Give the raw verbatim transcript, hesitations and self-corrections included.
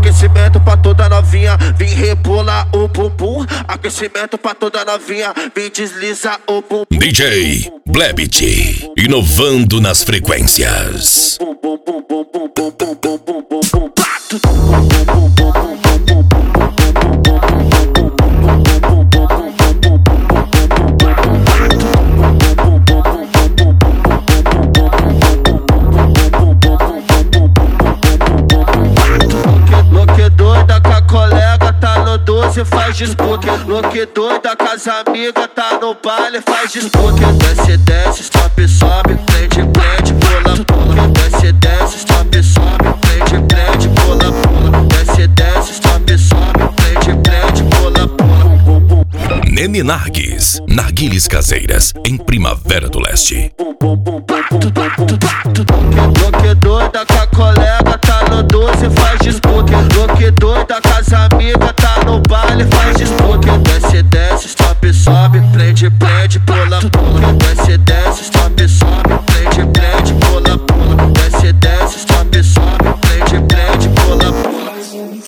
Aquecimento pra toda novinha, vem rebolar o bumbum. Aquecimento pra toda novinha, vem desliza o bumbum. D J Blebit, inovando nas frequências. Faz disputa, louque doida com as amigas, tá no baile, faz disputa. Desce, desce, stop, sobe, prende, prende, pula, pula. Desce, desce, stop, sobe, prende, prende, pula, pula. Desce, desce, stop, sobe, prende, prende, pula, pula. Nene Narguis, narguilhas caseiras em Primavera do Leste. Louque doida com a colega.